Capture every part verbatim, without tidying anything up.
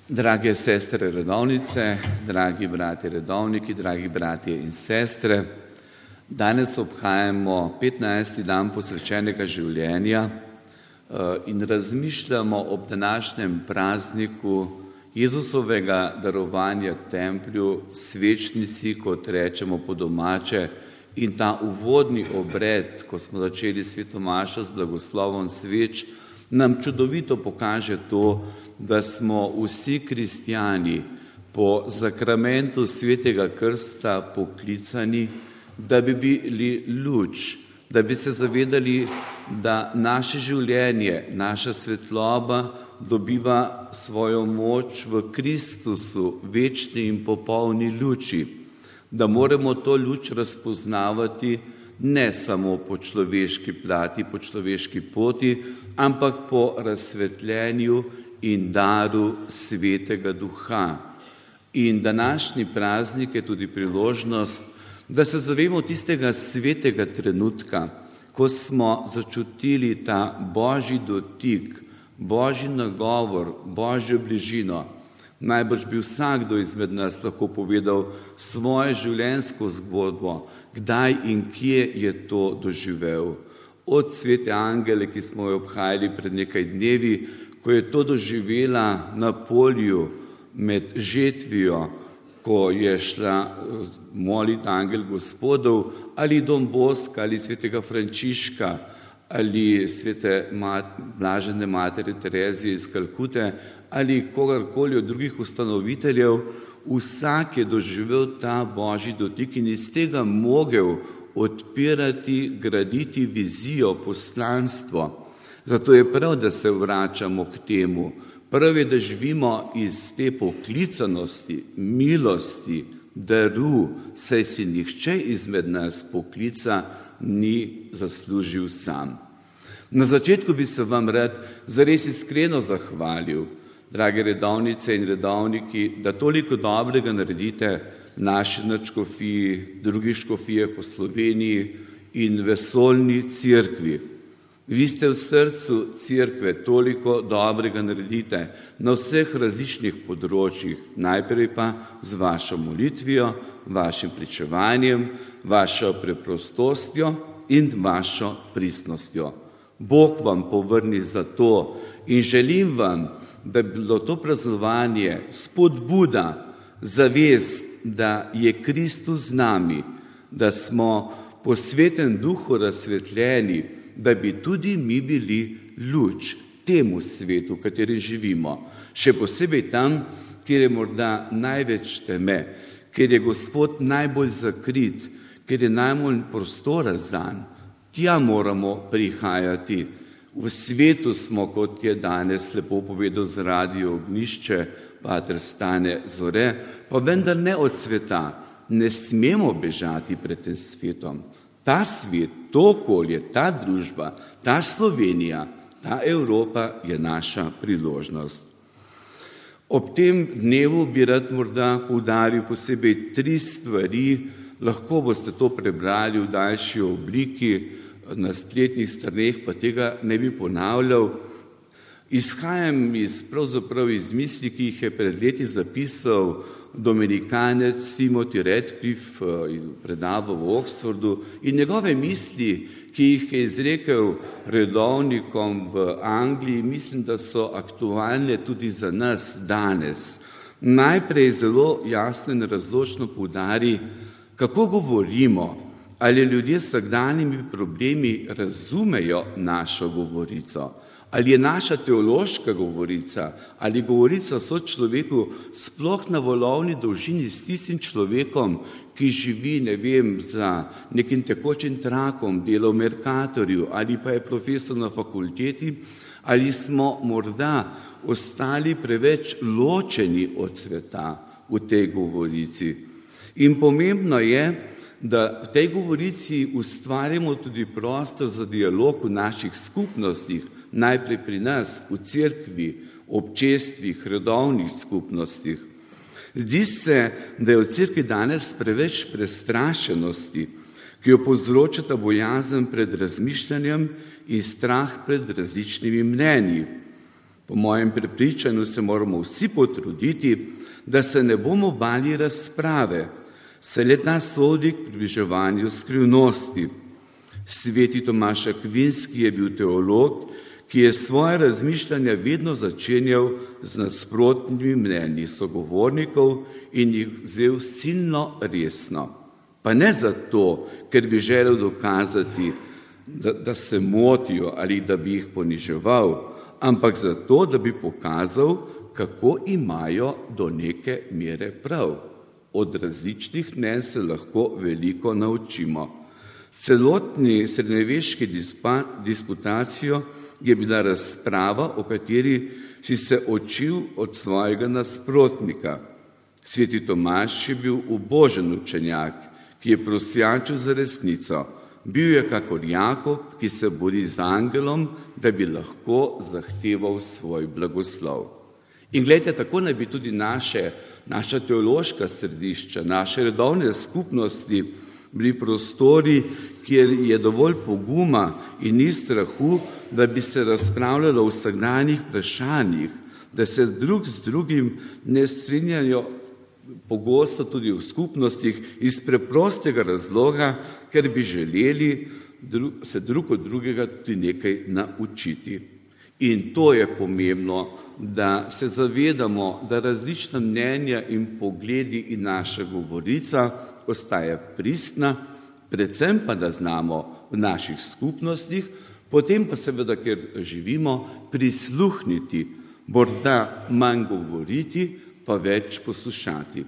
Drage sestre redovnice, dragi bratje redovniki, dragi bratje in sestre, danes obhajamo petnajsti dan posvečenega življenja in razmišljamo ob današnjem prazniku Jezusovega darovanja templju, svečnici, kot rečemo po domače, in ta uvodni obred, ko smo začeli sveto mašo z blagoslovom sveč, nam čudovito pokaže to, da smo vsi kristjani po zakramentu svetega krsta poklicani, da bi bili luč, da bi se zavedali, da naše življenje, naša svetloba dobiva svojo moč v Kristusu, večni in popolni luči, da moramo to luč razpoznavati ne samo po človeški plati, po človeški poti, ampak po razsvetljenju in daru Svetega Duha. In današnji praznik je tudi priložnost, da se zavemo tistega svetega trenutka, ko smo začutili ta Božji dotik, Božji nagovor, Božjo bližino. Najbrž bi vsakdo izmed nas lahko povedal svojo življenjsko zgodbo, kdaj in kje je to doživel. Od svete Angele, ki smo jo obhajali pred nekaj dnevi, ko je to doživela na polju med žetvijo, ko je šla moliti angel Gospodov, ali Don Boska, ali svetega Frančiška, ali svete blažene matere Terezije iz Kalkute, ali kogarkoli od drugih ustanoviteljev, vsak je doživel ta Božji dotik in iz tega mogel odpirati, graditi vizijo, poslanstvo. Zato je prav, da se vračamo k temu. Prav je, da živimo iz te poklicanosti, milosti, daru, saj si nihče izmed nas poklica ni zaslužil sam. Na začetku bi se vam rad zares iskreno zahvalil, drage redovnice in redovniki, da toliko dobrega naredite naši nadškofiji, drugi škofije po Sloveniji in vesoljni cerkvi. Vi ste v srcu cerkve, toliko dobrega naredite na vseh različnih področjih, najprej pa z vašo molitvijo, vašim pričevanjem, vašo preprostostjo in vašo pristnostjo. Bog vam povrni za to in želim vam, da bi bilo to praznovanje spodbuda, zavest, da je Kristus z nami, da smo po svetem duhu razsvetljeni, da bi tudi mi bili luč temu svetu, v katerem živimo. Še posebej tam, kjer je morda največ teme, kjer je Gospod najbolj zakrit, kjer je najmanj prostora zanj. Tja moramo prihajati. V svetu smo, kot je danes lepo povedal z Radio Ognjišče, pater Stane Zore, pa vendar ne od sveta. Ne smemo bežati pred tem svetom. Ta svet, to okolje, ta družba, ta Slovenija, ta Evropa je naša priložnost. Ob tem dnevu bi rad morda poudaril posebej tri stvari, lahko boste to prebrali v daljši obliki, na spletnih straneh, pa tega ne bi ponavljal. Izhajam iz, pravzaprav iz misli, ki jih je pred leti zapisal dominikanec Timothy Radcliffe, predaval v Oxfordu, in njegove misli, ki jih je izrekel redovnikom v Angliji, mislim, da so aktualne tudi za nas danes. Najprej zelo jasno in razločno poudari, kako govorimo, ali ljudje s vsakdanjimi problemi razumejo našo govorico, ali je naša teološka govorica, ali govorica sočloveku sploh na valovni dolžini s tistim človekom, ki živi, ne vem, za nekim tekočim trakom, dela v Mercatorju, ali pa je profesor na fakulteti, ali smo morda ostali preveč ločeni od sveta v tej govorici. In pomembno je, da v tej govorici ustvarjamo tudi prostor za dialog v naših skupnostih, najprej pri nas, v cerkvi, občestvih, redovnih skupnostih. Zdi se, da je v cerkvi danes preveč prestrašenosti, ki jo povzročata bojazen pred razmišljanjem in strah pred različnimi mnenji. Po mojem prepričanju se moramo vsi potruditi, da se ne bomo bali razprave, saj le ta sodi k približevanju skrivnosti. Sveti Tomaž Akvinski je bil teolog, ki je svoje razmišljanja vedno začenjal z nasprotnimi mnenji sogovornikov in jih vzel silno resno. Pa ne zato, ker bi želel dokazati, da, da se motijo ali da bi jih poniževal, ampak zato, da bi pokazal, kako imajo do neke mere prav. Od različnih mnenj se lahko veliko naučimo. Celotni srednjeveški disputacijo je bila razprava, o kateri si se učil od svojega nasprotnika. Sveti Tomaž je bil ubožen učenjak, ki je prosjačil za resnico. Bil je kakor Jakob, ki se bori z angelom, da bi lahko zahteval svoj blagoslov. In gledajte, tako naj bi tudi naše, naša teološka središča, naše redovne skupnosti bili prostori, kjer je dovolj poguma in ni strahu, da bi se razpravljalo o vsakdanjih vprašanjih, da se drug z drugim ne strinjajo pogosto tudi v skupnostih iz preprostega razloga, ker bi želeli se drug od drugega tudi nekaj naučiti. In to je pomembno, da se zavedamo, da različna mnenja in pogledi in naša govorica ostaja pristna, predvsem pa, da znamo v naših skupnostih, potem pa seveda, ker živimo, prisluhniti, morda manj govoriti, pa več poslušati.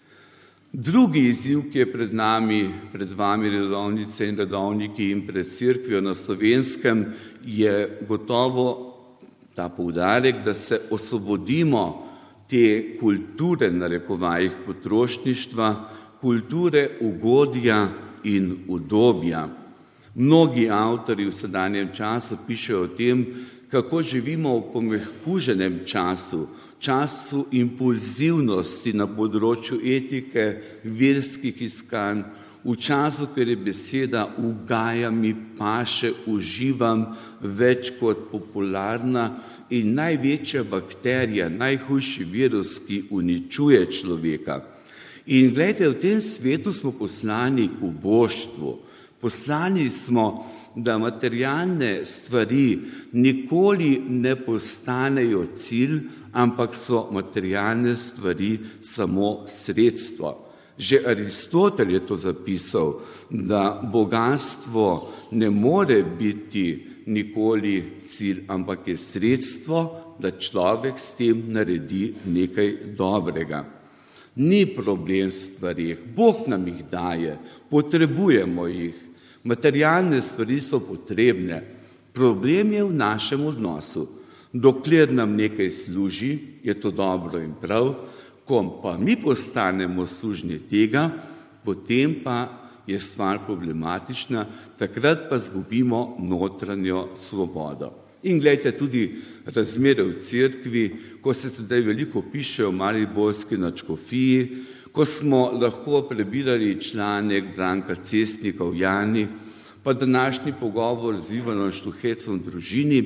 Drugi izziv, ki je pred nami, pred vami redovnice in redovniki in pred Cerkvijo na Slovenskem, je gotovo ta poudarek, da se osvobodimo te kulture, narekovajih potrošništva, kulture ugodja in udobja. Mnogi avtorji v sedanjem času pišejo o tem, kako živimo v pomehkuženem času, času impulzivnosti na področju etike, verskih iskanj, v času, ker je beseda ugaja mi, paše, uživam, več kot popularna in največja bakterija, najhujši virus, ki uničuje človeka. In gledajte, v tem svetu smo poslani k uboštvu. Poslani smo, da materialne stvari nikoli ne postanejo cilj, ampak so materialne stvari samo sredstvo. Že Aristotel je to zapisal, da bogatstvo ne more biti nikoli cilj, ampak je sredstvo, da človek s tem naredi nekaj dobrega. Ni problem v stvarih, Bog nam jih daje, potrebujemo jih. Materialne stvari so potrebne. Problem je v našem odnosu. Dokler nam nekaj služi, je to dobro in prav, ko pa mi postanemo služni tega, potem pa je stvar problematična, takrat pa zgubimo notranjo svobodo. In gledajte tudi razmere v Cerkvi, ko se sedaj veliko piše o mariborski nadškofiji, ko smo lahko prebirali članek Branka Cestnika v Jani, pa današnji pogovor z Ivanom Štuhecom v družini,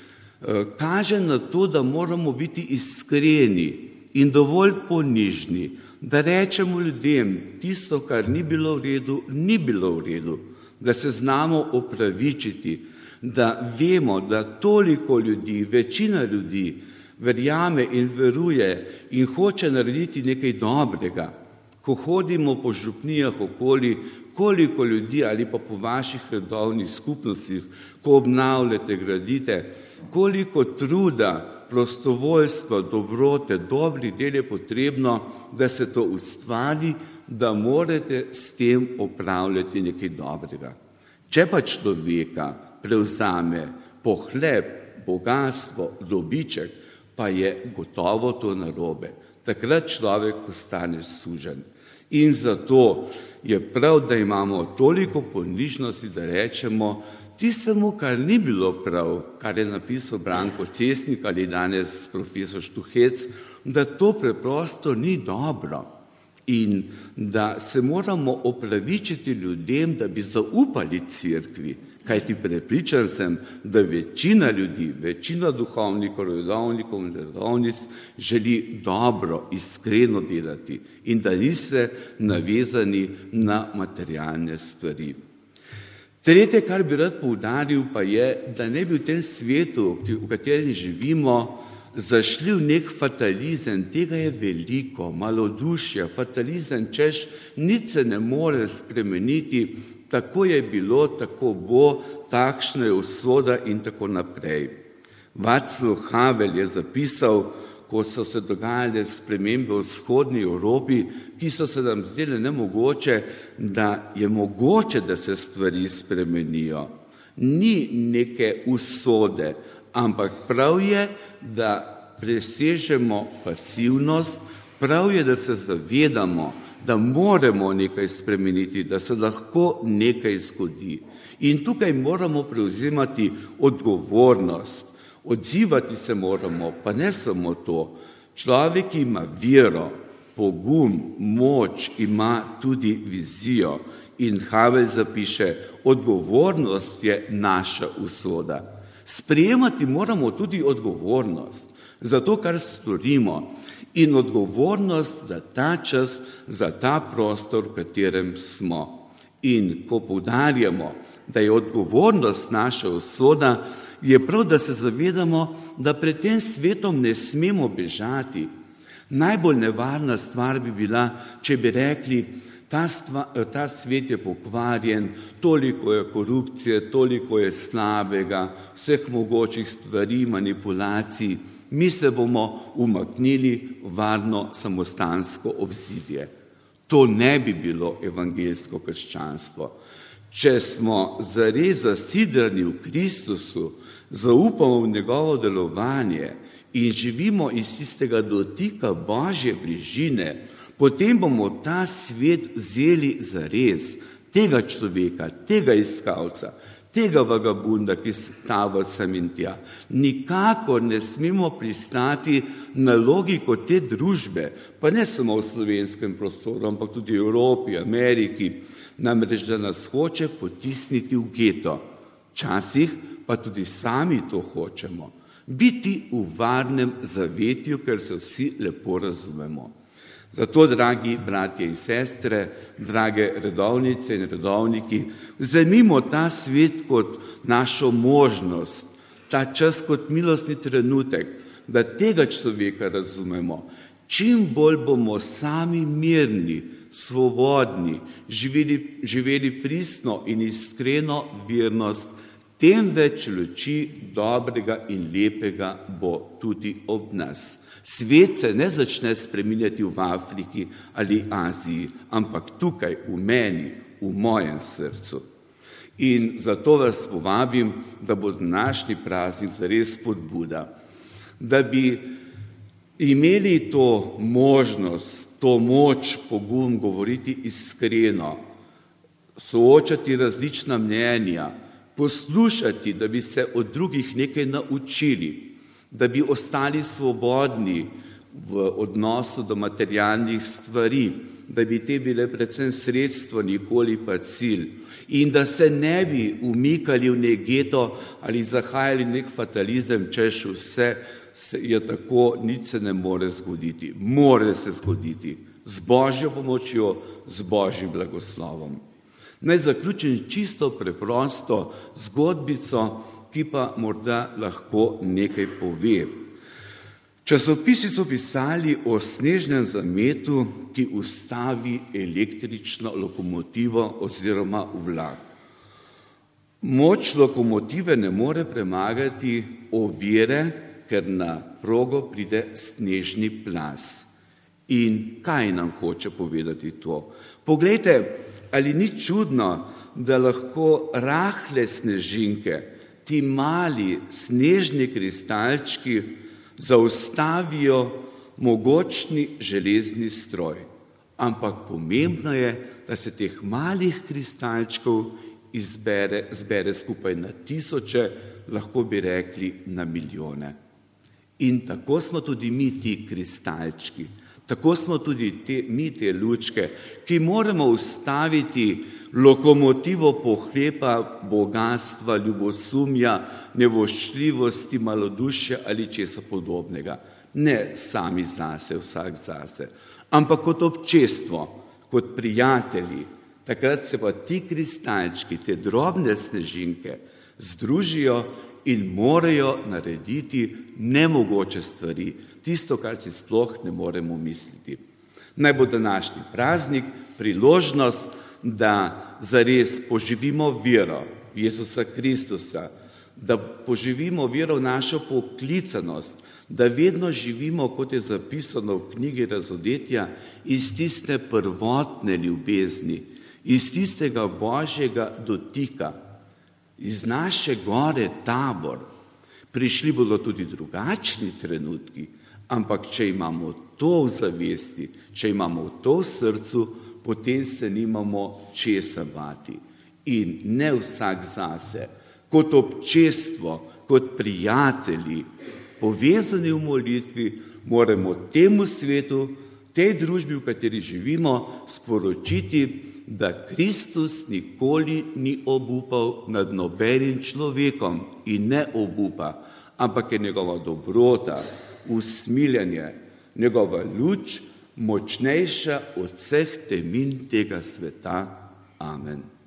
kaže na to, da moramo biti iskreni in dovolj ponižni, da rečemo ljudem tisto, kar ni bilo v redu, ni bilo v redu, da se znamo opravičiti, da vemo, da toliko ljudi, večina ljudi verjame in veruje in hoče narediti nekaj dobrega. Ko hodimo po župnijah okoli, koliko ljudi ali pa po vaših redovnih skupnostih, ko obnavljate, gradite, koliko truda, prostovoljstva, dobrote, dobrih del je potrebno, da se to ustvari, da morate s tem opravljati nekaj dobrega. Če pa človeka prevzame pohleb, bogatstvo, dobiček, pa je gotovo to narobe. Takrat človek postane suženj. In zato je prav, da imamo toliko ponižnosti, da rečemo tistemu, kar ni bilo prav, kar je napisal Branko Cestnik ali danes profesor Štuhec, da to preprosto ni dobro in da se moramo opravičiti ljudem, da bi zaupali Cerkvi. Kajti prepričan sem, da večina ljudi, večina duhovnikov, redovnikov in redovnic želi dobro, iskreno delati in da niste navezani na materialne stvari. Tretje, kar bi rad poudaril, pa je, da ne bi v tem svetu, v katerem živimo, zašli v nek fatalizem. Tega je veliko, malodušja, fatalizem, češ, nič se ne more spremeniti, tako je bilo, tako bo, takšna je usoda in tako naprej. Václav Havel je zapisal, ko so se dogajale spremembe v vzhodni Evropi, ki so se nam zdele nemogoče, da je mogoče, da se stvari spremenijo. Ni neke usode, ampak prav je, da presežemo pasivnost, prav je, da se zavedamo, da moramo nekaj spremeniti, da se lahko nekaj zgodi. In tukaj moramo prevzemati odgovornost, odzivati se moramo, pa ne samo to. Človek, ki ima vero, pogum, moč, ima tudi vizijo. In Havel zapiše, odgovornost je naša usoda. Sprejemati moramo tudi odgovornost za to, kar storimo, in odgovornost za ta čas, za ta prostor, v katerem smo. In ko poudarjamo, da je odgovornost naša usoda, je prav, da se zavedamo, da pred tem svetom ne smemo bežati. Najbolj nevarna stvar bi bila, če bi rekli, ta, stva, ta svet je pokvarjen, toliko je korupcije, toliko je slabega, vseh mogočih stvari, manipulacij, mi se bomo umaknili varno samostansko obzidje. To ne bi bilo evangeljsko krščanstvo. Če smo zares zasidrani v Kristusu, zaupamo v njegovo delovanje in živimo iz tistega dotika Božje bližine, potem bomo ta svet vzeli zares, tega človeka, tega iskalca, tega vagabunda, ki stava sem in tja. Nikakor ne smemo pristati na logiko te družbe, pa ne samo v slovenskem prostoru, ampak tudi v Evropi, Ameriki, namreč da nas hoče potisniti v geto. Včasih pa tudi sami to hočemo. Biti v varnem zavetju, ker se vsi lepo razumemo. Zato, dragi bratje in sestre, drage redovnice in redovniki, vzemimo ta svet kot našo možnost, ta čas kot milostni trenutek, da tega človeka razumemo. Čim bolj bomo sami mirni, svobodni, živeli, živeli pristno in iskreno vernost, tem več luči dobrega in lepega bo tudi ob nas. Svet se ne začne spreminjati v Afriki ali Aziji, ampak tukaj, v meni, v mojem srcu. In zato vas povabim, da bo današnji praznik zares spodbuda, da bi imeli to možnost, to moč, pogum govoriti iskreno, soočati različna mnenja, poslušati, da bi se od drugih nekaj naučili, da bi ostali svobodni v odnosu do materialnih stvari, da bi te bile predvsem sredstvo, nikoli pa cilj, in da se ne bi umikali v nek geto ali zahajali v nek fatalizem, češ vse je tako, nič se ne more zgoditi. More se zgoditi z Božjo pomočjo, z Božjim blagoslovom. Naj zaključim čisto preprosto zgodbico, ki pa morda lahko nekaj pove. Časopisi so pisali o snežnem zametu, ki ustavi električno lokomotivo oziroma vlak. Moč lokomotive ne more premagati ovire, ker na progo pride snežni plaz. In kaj nam hoče povedati to? Poglejte, ali ni čudno, da lahko rahle snežinke, ti mali snežni kristalčki zaustavijo mogočni železni stroj. Ampak pomembno je, da se teh malih kristalčkov izbere, zbere skupaj na tisoče, lahko bi rekli na milijone. In tako smo tudi mi ti kristalčki. Tako smo tudi te, mi te lučke, ki moramo ustaviti lokomotivo pohlepa, bogatstva, ljubosumja, nevoščljivosti, malodušja ali česa podobnega. Ne sami zase, vsak zase, ampak kot občestvo, kot prijatelji. Takrat se pa ti kristalčki, te drobne snežinke združijo in morajo narediti nemogoče stvari, tisto, kar si sploh ne moremo misliti. Naj bo današnji praznik priložnost, da zares poživimo vero Jezusa Kristusa, da poživimo vero v našo poklicanost, da vedno živimo, kot je zapisano v knjigi Razodetja, iz tiste prvotne ljubezni, iz tistega Božjega dotika, iz naše gore Tabor. Prišli bodo tudi drugačni trenutki, ampak če imamo to v zavesti, če imamo to v srcu, potem se nimamo česa bati. In ne vsak zase, kot občestvo, kot prijatelji, povezani v molitvi, moramo temu svetu, tej družbi, v kateri živimo, sporočiti, da Kristus nikoli ni obupal nad nobenim človekom in ne obupa, ampak je njegova dobrota, usmiljanje, njegova luč močnejša od vseh temin tega sveta. Amen.